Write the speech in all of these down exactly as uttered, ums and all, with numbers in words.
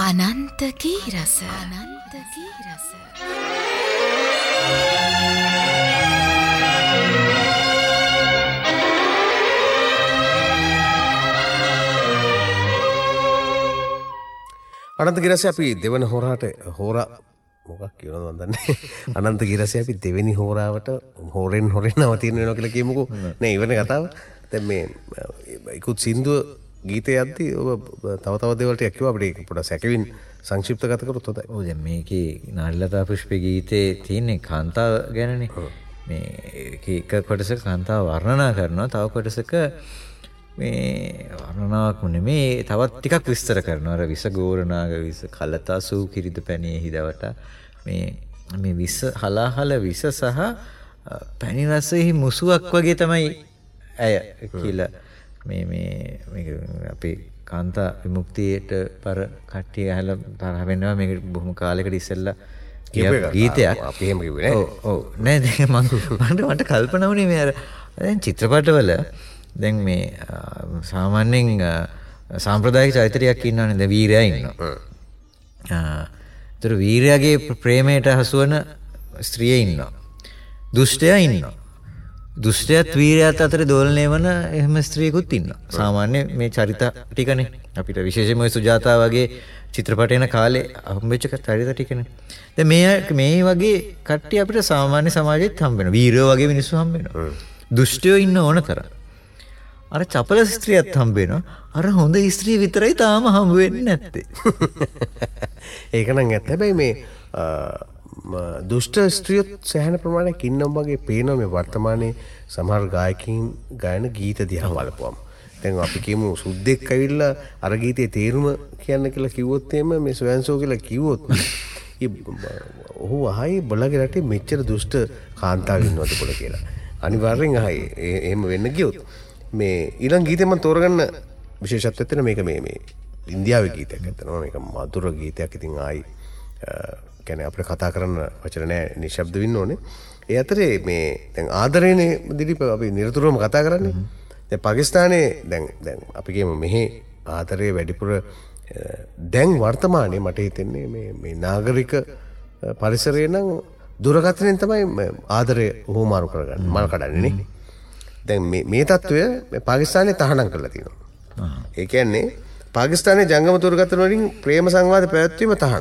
අනන්ත ගී රස අනන්ත ගී රස අනන්ත ගී රස අපි දෙවන හොරාට හොරා මොකක් කියනවද මන් දන්නේ අනන්ත ගී රස අපි දෙවෙනි හොරාවට හොරෙන් හොරෙන් නවතින වෙනවා කියලා කියමුකෝ නෑ ඉවරන කතාව දැන් මේ ඉක්ුත් සින්දුව ගීතය යද්දී ඔබ තව තව දේවල් ටිකක් කිව්වා අපිට පොඩ්ඩක් සැකවින් සංක්ෂිප්තගත කරොත් හොඳයි. ඔව් දැන් මේකේ නාරිලතා පුෂ්පේ ගීතේ තියෙන්නේ කාන්තාව ගැනනේ. මේ එක කොටසක කාන්තාව වර්ණනා කරනවා තව කොටසක මේ වර්ණනාවක් නෙමෙයි තවත් ටිකක් විස්තර කරනවා. අර විස ගෝරනාග විස කලතා සූ කිරිද පැණියේ හිදවට මේ මේ විස හලාහල විස සහ පැණි රසෙහි මුසුවක් වගේ තමයි ඇය කියලා මේ මේ මේක අපේ කාන්තා විමුක්තියට පර කට්ටිය අහලා තරහ වෙනවා මේක බොහොම කාලයකට ඉස්සෙල්ලා ගීතයක් අපි එහෙම කිව්වේ නෑ. ඔව් ඔව් නෑ දැන් මම මට මට කල්පනා වුණේ මේ අර දැන් චිත්‍රපටවල දැන් මේ සාමාන්‍යයෙන් සාම්ප්‍රදායික චරිතයක් ඉන්නවනේ දැන් වීරයා ඉන්නවා. ආ ඒතර වීරයාගේ ප්‍රේමයට හසුවන ස්ත්‍රිය ඉන්නවා. දුෂ්ටයා ඉන්නවා. දුෂ්ටයත් වීරයාත් අතර දෝලණය වන එහෙම ස්ත්‍රියකුත් ඉන්නවා. සාමාන්‍ය මේ චරිත ටිකනේ අපිට විශේෂයෙන්ම ඔය සුජාතා වගේ චිත්‍රපට එන කාලේ හම්බෙච්ච චරිත ටිකනේ. දැන් මේ මේ වගේ කට්ටිය අපිට සාමාන්‍ය සමාජෙත් හම්බ වෙනවා. වීරයෝ වගේ මිනිස්සු හම්බ වෙනවා. දුෂ්ටයෝ ඉන්න ඕන තරම්. අර චපල ස්ත්‍රියත් හම්බ වෙනවා. අර හොඳ ස්ත්‍රිය විතරයි තාම හම්බ වෙන්නේ නැත්තේ. ඒක නම් ඇත්ත. හැබැයි මේ දුෂ්ට ස්ත්‍රියොත් සෑහෙන ප්‍රමාණයක් ඉන්නවා වගේ පේනවා මේ වර්තමානයේ සමහර ගායකයින් ගායන ගීත දිහා බලපුවම. දැන් අපි කියමු සුද්දෙක් ඇවිල්ලා අර ගීතේ තේරුම කියන්න කියලා කිව්වොත් එහෙම මේ සොයන්සෝ කියලා කිව්වොත් ඔහු අහයි බලගේ රටේ මෙච්චර දුෂ්ට කාන්තාව ඉන්නවද කියලා කියලා. අනිවාර්යෙන් අහයි. එහෙම වෙන්න ගියොත් මේ ඊළඟ ගීතේ මම තෝරගන්න විශේෂත්වයක් තියෙන මේක මේ මේ ඉන්දියාවේ ගීතයක් ඇත්තනවා. මේක මధుර ගීතයක්. ඉතින් ආයි කියන්නේ අපිට කතා කරන්න වචන නැහැ නිශ්ශබ්ද වෙන්න ඕනේ. ඒ අතරේ මේ දැන් ආදරේනේ දිලිප අපි නිරතුරුවම කතා කරන්නේ. දැන් පාකිස්තානයේ දැන් දැන් අපි කියමු මෙහි ආදරේ වැඩිපුර දැන් වර්තමානයේ මට හිතෙන්නේ මේ මේ නාගරික පරිසරයේ නම් දුරකථනයෙන් තමයි ආදරේ උහුමාරු කරගන්නේ මල් කඩන්නේ නේ. දැන් මේ මේ තත්වය පාකිස්තානයේ තහනම් කරලා තියෙනවා. ඒ කියන්නේ පාකිස්තානයේ ජංගම දුරකථන වලින් ප්‍රේම සංවාද පැවැත්වීම තහනම්.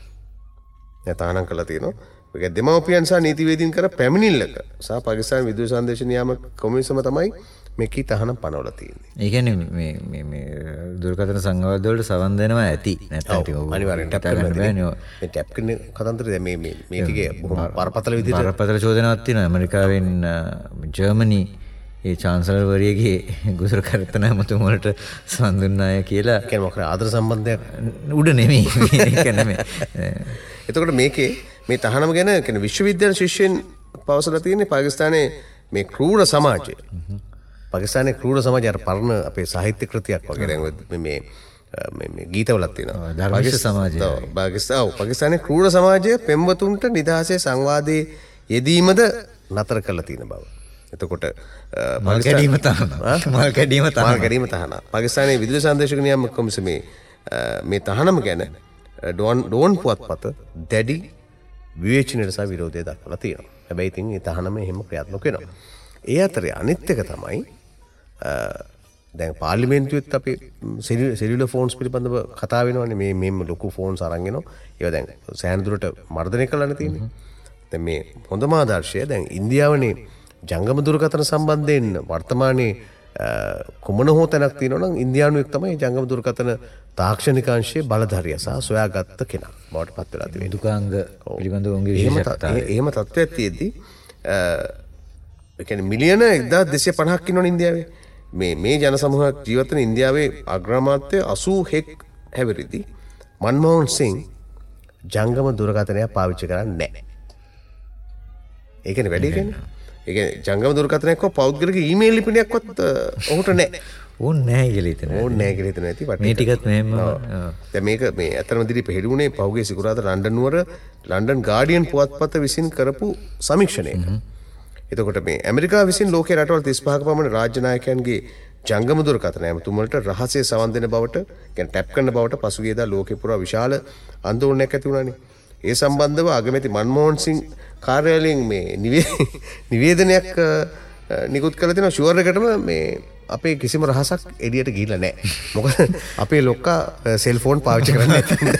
තහනම් කරලා තියෙනවා. ඒක දෙමව්පියන් සහ නීතිවේදීන් කර පැමිණිල්ලක සහ පාකිස්තාන විදුලි සංදේශ නියාමක කොමිසම තමයි මේකී තහනම් පනවලා තියෙන්නේ. ඒ කියන්නේ මේ මේ මේ දුරකථන සංවාද වලට සවන් දෙනවා ඇති. නැත්නම් ටික අනිවාර්යෙන් ටැප් කරන්න බෑනේ. මේ ටැප් කරන කතන්දරය මේ මේ මේ ටිකේ බොහොම බරපතල විදිහට බරපතල චෝදනාවක් තියෙනවා. ඇමරිකාවෙන් ජර්මනි ඒ චාන්සලර්වරියගේ දුරකථන ඇමතුම් වලට සවන් දුන්නාය කියලා. ඒ කියන්නේ මොකද ආදර සම්බන්ධයක් උඩ නෙමෙයි. ඒක නෙමෙයි. එතකොට මේකේ මේ තහනම ගැන කියන්නේ විශ්වවිද්‍යාල ශිෂ්‍යයන් පවසලා තියෙන්නේ පාකිස්තානයේ මේ ක්‍රූර සමාජය. පාකිස්තානයේ ක්‍රූර සමාජය අර පරණ අපේ සාහිත්‍ය කෘතියක් වගේ දැන් මේ මේ මේ ගීතවලක් තියෙනවා. ධර්මිෂ්ඨ සමාජය. පාකිස්තාන ඔව් පාකිස්තානයේ ක්‍රූර සමාජය පෙම්වතුන්ට නිදහසේ සංවාදයේ යෙදීමද නතර කරලා තියෙන බව. එතකොට මල් කැඩීම තහනම්. මල් කැඩීම තහනම්. මල් කැඩීම තහනම්. පාකිස්තානයේ විදුලි සංදේශක නියාමක කොමිසමේ මේ තහනම ගැන ඩෝන් ඩෝන් පුවත්පත දැඩි විවේචනයට සහ විරෝධය දක්වලා තියෙනවා. හැබැයි ඉතින් ඒ තහනම එහෙම ක්‍රියාත්මක වෙනවා. ඒ අතරේ අනිත් එක තමයි දැන් පාර්ලිමේන්තුවෙත් අපි සෙලියුලර් ෆෝන්ස් පිළිබඳව කතා වෙනවානේ. මේ මේම ලොකු ෆෝන්ස් අරන් එනවා. ඒවා දැන් සෑහෙන දුරට මර්ධනය කරලානේ තියෙන්නේ. දැන් මේ හොඳම ආදර්ශය දැන් ඉන්දියාවනේ ජංගම දුරකථන සම්බන්ධයෙන් වර්තමානයේ කුමන හෝ තැනක් තියෙනවා නම් ඉන්දියානුවෙක් තමයි ජංගම දුරකථන තාක්ෂණික අංශයේ බලධාරිය සහ සොයාගත්ත කෙනා බවට පත් වෙලා තිබෙනවා. දුකාංග පිළිබඳව උන්ගේ විශේෂත්වය. එහෙම තත්ත්වයක් තියෙද්දී ඒ කියන්නේ මිලියන එක්දාස් දෙසිය පනහක් ඉන්නවනේ ඉන්දියාවේ. මේ මේ ජන සමූහයක් ජීවත් වෙන ඉන්දියාවේ අග්‍රාමාත්‍ය අසූහෙක් හැවිරිදි මන්මෝහන් සිං ජංගම දුරකථනය පාවිච්චි කරන්නේ නැහැ. ඒ කියන්නේ වැඩි කියන්නේ ඒ කියන්නේ ජංගම දුරකථනයක්ව පෞද්ගලික ඊමේල් ලිපිනයක්වත් ඔහුට නැහැ. ඕන් නැහැ කියලා හිතන. ඕන් නැහැ කියලා හිතන ඇති. මේ ටිකත් මෙහෙම දැන් මේක මේ ඇත්තම දිලි පෙහෙළුනේ පහුගිය සිකුරාදා ලන්ඩන් නුවර ලන්ඩන් ගාඩියන් පුවත්පත විසින් කරපු සමීක්ෂණයක. එතකොට මේ ඇමරිකාව විසින් ලෝකයේ රටවල් තිස් පහක පමණ රාජ්‍ය නායකයන්ගේ ජංගම දුරකථන ඇමතුමට රහසේ සවන් දෙන බවට කියන්නේ ටැප් කරන බවට පසුගියදා ලෝකේ පුරා විශාල ආందోලනයක් ඇති වුණානේ. ඒ සම්බන්ධව අගමැති මන්මෝහන් සිං කාර්යාලයෙන් මේ නිවේදනයක් නිකුත් කළ තියෙනවා. ෂුවර් එකටම මේ අපේ කිසිම රහසක් එළියට ගිහිල්ලා නැහැ. මොකද අපේ ලොක්කා සෙල්ෆෝන් පාවිච්චි කරන්නේ නැහැ.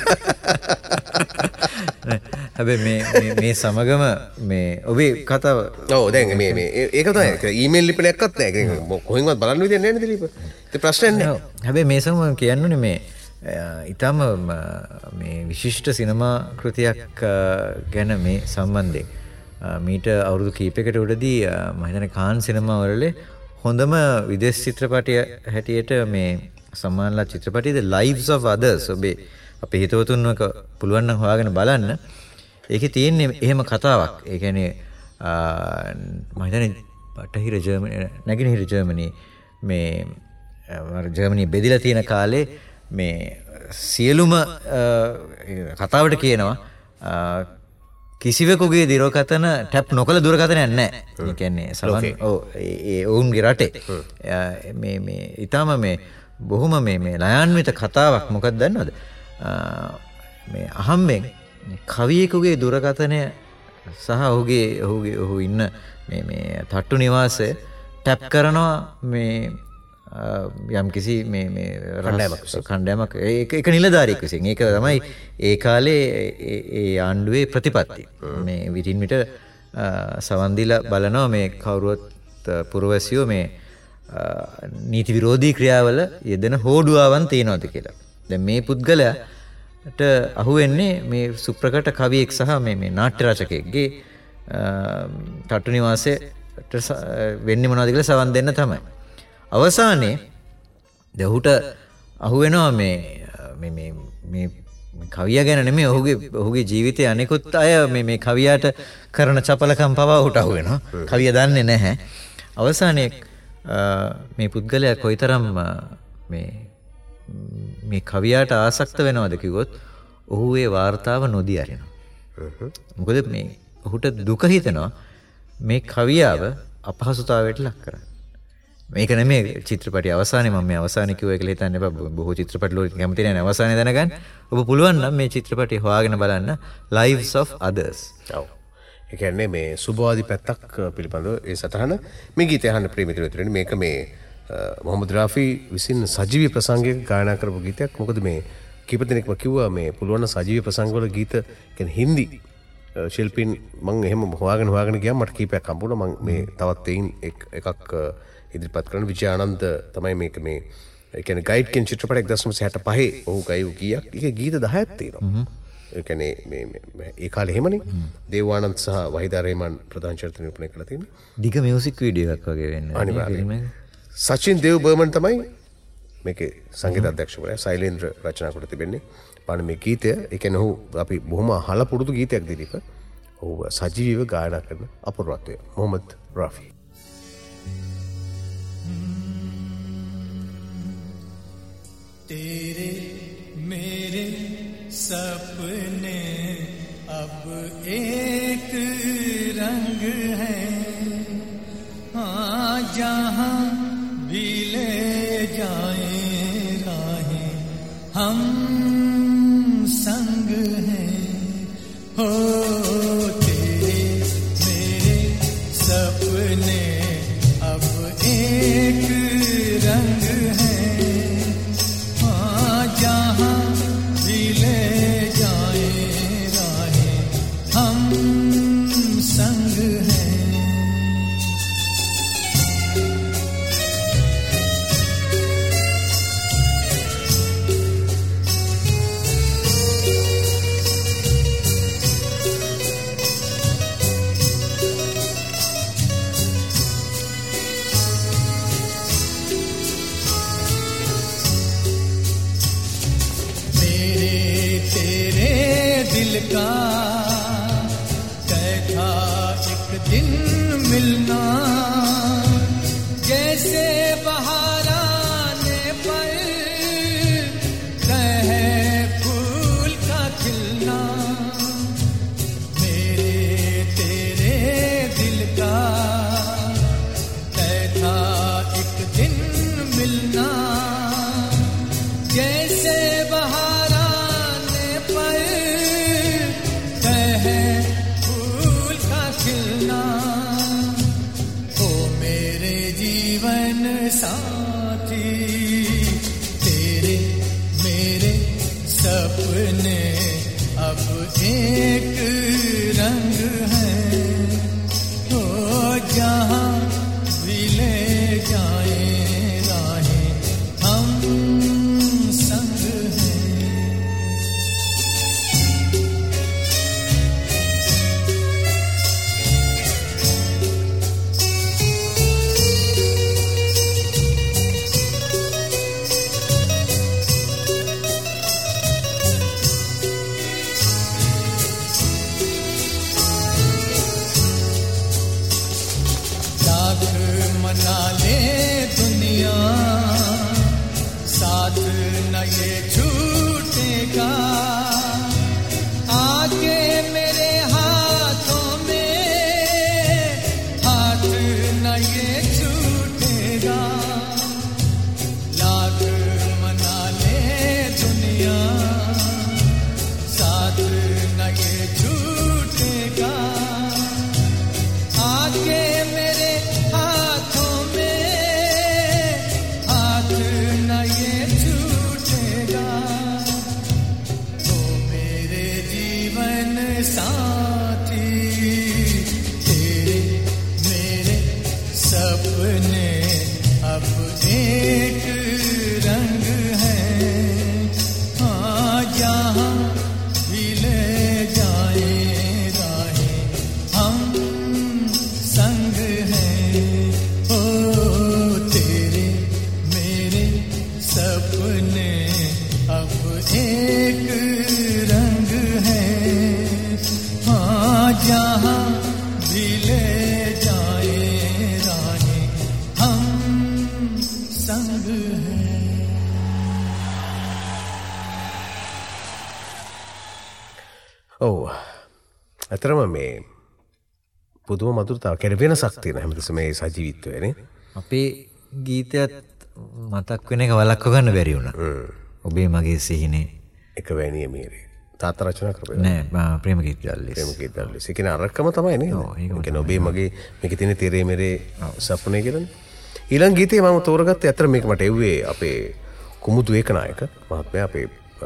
හැබැයි මේ මේ සමගම මේ ඔබේ කතාව ඔව් දැන් මේ මේ ඒක තමයි ඊමේල් ලිපිනයක්වත් නැහැ. කොහෙන්වත් බලන්න විදියක් නැහැ නේද දීප. ඒක ප්‍රශ්නයක් නැහැ. හැබැයි මේ සමගම කියන්නුනේ මේ ඊටම මේ විශිෂ්ට සිනමා කෘතියක් ගැන මේ සම්බන්ධයෙන් මීට අවුරුදු කීපයකට උඩදී මම හිතන්නේ කාන් සිනමාවල හොඳම විදේශ චිත්‍රපටය හැටියට මේ සම්මානලා චිත්‍රපටයද Lives of Others ඔබේ අපේ හිතවතුන්වක පුළුවන් නම් හොයාගෙන බලන්න. ඒකේ තියෙන්නේ එහෙම කතාවක්. ඒ කියන්නේ මම හිතන්නේ බටහිර ජර්මනි නැගෙනහිර ජර්මනි මේ ජර්මනි බෙදිලා තියෙන කාලේ මේ සියලුම කතාවට කියනවා කිසිවෙකුගේ දුරකථන ටැප් නොකළ දුරකථනයක් නැහැ. ඒ කියන්නේ සමන් ඔව් ඒ ඔවුන්ගේ රටේ මේ මේ ඊටම මේ බොහොම මේ මේ ලයාන්විත කතාවක්. මොකක්ද දන්නවද? මේ අහම්බෙන් කවියෙකුගේ දුරකථනය සහ ඔහුගේ ඔහුගේ ඔහු ඉන්න මේ මේ තට්ටු නිවාසය ටැප් කරනවා මේ යම් කිසි මේ මේ කණ්ඩායමක් ඒක එක නිලධාරියෙක් විසින්. ඒක තමයි ඒ කාලේ ඒ ආණ්ඩුවේ ප්‍රතිපත්ති. මේ විටින් විට සවන් දීලා බලනවා මේ කවුරුවත් පුරවැසියෝ මේ නීති විරෝධී ක්‍රියාවල යෙදෙන හෝඩුවාවන් තියෙනවද කියලා. දැන් මේ පුද්ගලයාට අහුවෙන්නේ මේ සුප්‍රකට කවියෙක් සහ මේ මේ නාට්‍ය රචකයෙක්ගේ තට්ටු නිවාසයට වෙන්නේ මොනවද කියලා සවන් දෙන්න තමයි. අවසානයේ දහුට අහුවෙනවා මේ මේ මේ මේ කවියා ගැන නෙමෙයි ඔහුගේ ඔහුගේ ජීවිතයේ අනිකුත් අය මේ මේ කවියාට කරන චපලකම් පවා ඔහුට අහුවෙනවා. කවියා දන්නේ නැහැ. අවසානයේ මේ පුද්ගලයා කොයිතරම් මේ මේ කවියාට ආසක්ත වෙනවද කිව්වොත් ඔහු ඒ වාර්තාව නොදී අරිනවා. මොකද මේ ඔහුට දුක හිතෙනවා මේ කවියාව අපහසුතාවයට ලක් කරන්නේ. මේක නෙමෙයි චිත්‍රපටයේ අවසානයේ මම මේ අවසානයේ කිව්වා කියලා හිතන්න එපා. බොහෝ චිත්‍රපට වල කැමති නැහැ අවසානයේ දැනගන්න. ඔබ පුළුවන් නම් මේ චිත්‍රපටය හොයාගෙන බලන්න Lives of Others. ඔව්. ඒ කියන්නේ මේ සුබවාදී පැත්තක් පිළිබඳව ඒ සටහන මේ ගීතය අහන්න ප්‍රේම මිත්‍රයෝ මේක මේ මොහමඩ් රාෆි විසින් සජීවී ප්‍රසංගයක ගායනා කරපු ගීතයක්. මොකද මේ කීප දෙනෙක්ම කිව්වා මේ පුළුවන් නම් සජීවී ප්‍රසංගවල ගීත කියන්නේ හින්දි ශිල්පීන් මම එහෙම හොයාගෙන හොයාගෙන ගියා මට කීපයක් හම්බුණා. මම මේ තවත් එයින් එකක් ඉදිරිපත් කරන විජය ආනන්ද තමයි මේක මේ ඒ කියන්නේ ගයිඩ් කියන චිත්‍රපටයක් දශම හැට පහේ ඔහු ගායු ගීයක්. ඒක ගීත දහයක් තියෙනවා. ඒ කියන්නේ මේ ඒ කාලේ එහෙමනේ දේවානන්ද සහ වහිදා රේමන් ප්‍රධාන චරිත නිරූපණය කරලා තියෙනවා. දිග මියුසික් වීඩියෝ එකක් වගේ වෙන්නේ. අනිවාර්යයෙන්. සචින් දේව් බර්මන් තමයි මේකේ සංගීත අධ්‍යක්ෂකවරයා. සෛලේන්ද්‍ර රචනා කොට තිබෙන්නේ. පාන මේ ගීතය ඒ කියන්නේ ඔහු අපි බොහොම අහලා පුරුදු ගීතයක් දිලිප. ඔහු සජීවීව ගායනා කරන අපූර්වත්වය මොහමඩ් රාෆි. तेरे मेरे सपने अब एक रंग है हाँ जहाँ भी ले जाए राहें हम संग हैं हो तेरे मेरे सपने अब एक रंग है जहाँ भी ले जाए राहें हम संग हैं का तय था एक दिन मिलना जैसे बहार आने पर कहे फूल का खिलना मेरे तेरे दिल का तय था एक दिन साथी तेरे मेरे सपने अब एक रंग है तो जहाँ भी ले जाए राहें हम संग हैं मना ले दुनिया साथ न ये छूटेगा आगे मेरे हाथों में हाथ न ये छूटेगा लाख मना ले दुनिया साथ न ये छूटेगा आगे मेरे हाथों में हाथ न ये छूटेगा तो मेरे जीवन साथी तेरे मेरे सपने अब एक रंग है हाँ जहाँ भी ले जाए राहें हम संग हैं ओ तेरे मेरे सपने अब एक रंग है हाँ जहाँ भी ले जाए राहें हम संग हैं ඔව් අතරම මේ පුදුම මధుරතාව කැර වෙනසක් තියෙන හැමතිස්සෙම මේ සජීවීත්වයනේ අපේ ගීතයත් මතක් වෙන එක වළක්ව ගන්න බැරි වුණා. ඔබේ මගේ සිහිනේ එක වැනිය මේරේ තාත්තා රචනා කරපේ නෑ ප්‍රේමගීත දැල්ලිස්. ප්‍රේමගීත දැල්ලිස්. ඒ කියන්නේ අරකම තමයි නේ. ඔව්, ඒකම ඒ කියන්නේ ඔබේ මගේ මේකේ තියෙන තෙරේ මෙරේ සප්නේ කියලානේ. ඊළඟ ගීතේ මම තෝරගත්තේ අතර මේක මට එව්වේ අපේ කුමුදු ඒකනායක මහත්මයා අපේ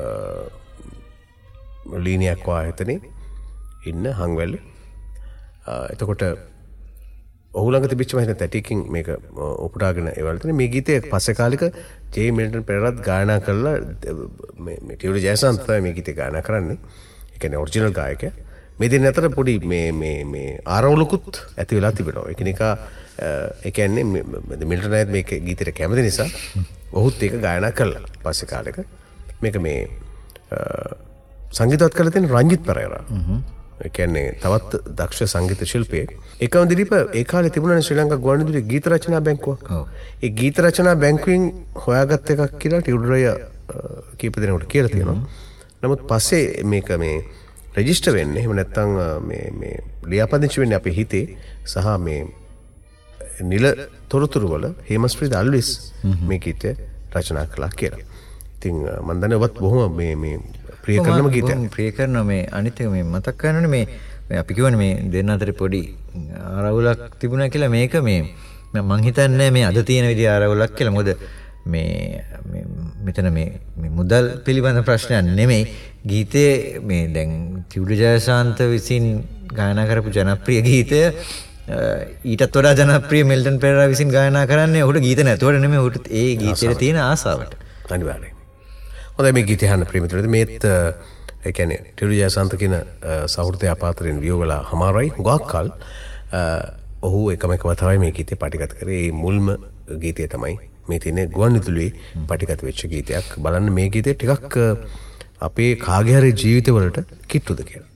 ලීනියක් වායතනේ ඉන්න හංවැල්ලේ. එතකොට ඔහු ළඟ තිබිච්ච මම හිතන තැටියකින් මේක උපුටාගෙන ඒවලතනේ මේ ගීතය පස්සේ කාලෙක ජේ මිල්ටන් පෙරේරාත් ගායනා කළා මේ මේ ටියුලි ජයසන්ත තමයි මේ ගීතය ගායනා කරන්නේ. ඒ කියන්නේ ඔරිජිනල් ගායකයා. මේ දෙන්න අතර පොඩි මේ මේ මේ ආරවුලකුත් ඇති වෙලා තිබෙනවා. එකිනෙකා ඒ කියන්නේ මිල්ටන් අයත් මේක ගීතයට කැමති නිසා ඔහුත් ඒක ගායනා කළා පස්සේ කාලෙක. මේක මේ සංගීතවත් කරලා තියෙන රංජිත් පෙරේරා. ඒ කියන්නේ තවත් දක්ෂ සංගීත ශිල්පියෙක්. ඒකම දිලිප ඒ කාලේ තිබුණානේ ශ්‍රී ලංකා ගුවන්විදුලි ගීත රචනා බැංකුවක්. ඔව්. ඒ ගීත රචනා බැංකුවෙන් හොයාගත් එකක් කියලා ටියුඩරය කීප දෙනෙකුට කියලා තියෙනවා. නමුත් පස්සේ මේක මේ රෙජිස්ටර් වෙන්නේ එහෙම නැත්නම් මේ මේ ලියාපදිංචි වෙන්නේ අපේ හිතේ සහ මේ නිල තොරතුරු වල හේමස්ප්‍රීත අල්විස් මේ ගීතය රචනා කළා කියලා. ඉතින් මම දන්නේ ඔබත් බොහොම මේ මේ ප්‍රිය කරනම ගීතයක්. ප්‍රිය කරන මේ අනිත් එක මේ මතක් කරනනේ මේ මේ අපි කියවනේ මේ දෙන්න අතර පොඩි ආරවුලක් තිබුණා කියලා මේක මේ මම හිතන්නේ මේ අද තියෙන විදිහ ආරවුලක් කියලා. මොකද මේ මේ මෙතන මේ මේ මුදල් පිළිබඳ ප්‍රශ්නයක් නෙමෙයි. ගීතේ මේ දැන් ටියුඩි ජයසාන්ත විසින් ගායනා කරපු ජනප්‍රිය ගීතය ඊටත් වඩා ජනප්‍රිය මිල්ටන් පෙරේරා විසින් ගායනා කරන්නේ ඔහුට ගීත නැතුවට නෙමෙයි ඔහුට ඒ ගීතේට තියෙන ආසාවට. අනිවාර්යයෙන්. හොඳයි මේ ගීතය අහන්න ප්‍රේමිතුලද මේත් ඒ කියන්නේ ටියුඩි ජයසන්ත කියන සහෘදය අපාතරෙන් වියෝගලා හමාරයි හුඟක් කල් ඔහු එකම එකම තමයි මේ ගීතේ පටිගත කරේ. ඒ මුල්ම ගීතය තමයි මේ තියෙන ගුවන්විදුලියේ පටිගත වෙච්ච ගීතයක්. බලන්න මේ ගීතේ ටිකක් අපේ කාගේ හරි ජීවිතවලට කිට්ටුද කියලා.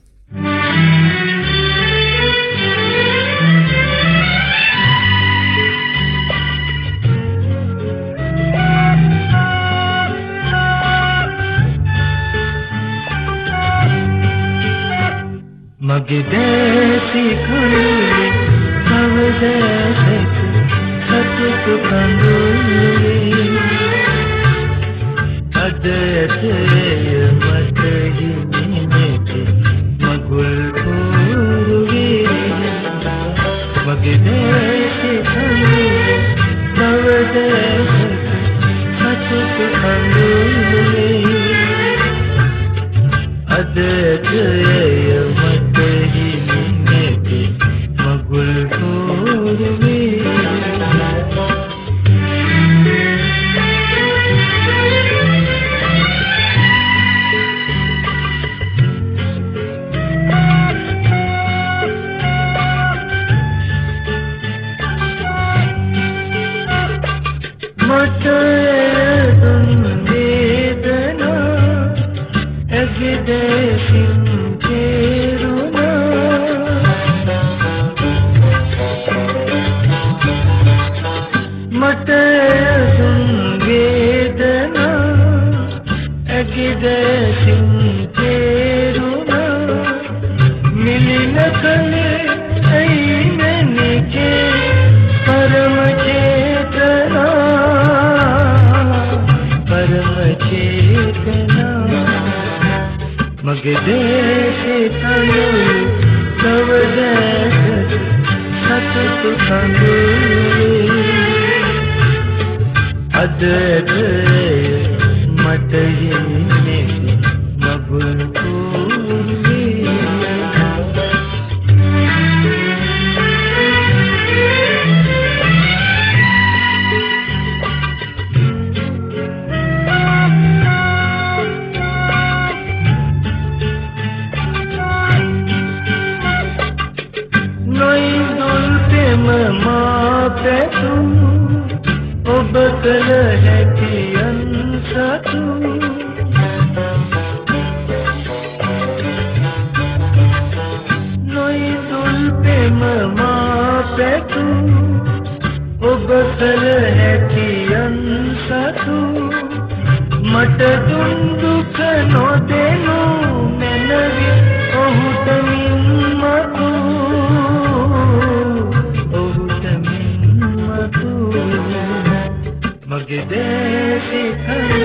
मगे देसी खंडूरी कवदेशक सतुक खंडूरी अदते मत ही नीचे मगुल पूरी मगे देसी खंडूरी कवदेशक මට දුන් වේදනා ඇගිදසින් තේරුණා මිලින කලේ ඇයි මැනිකේ පරම චේතනා පරම චේතනා මගේ දේශේ තනුයි තව දැස සතුටු කඳුලේ අද මට හින්නේ මගුල් කුරුලේ ඔබ කළ හැකියන් සතු නොයිදුල් පෙම මා පැතු ඔබ කළ හැකියන් සතු මට දුන් දුක නොදෙනු මැනවි ඔහුට මින් මතු මගේ දේශේ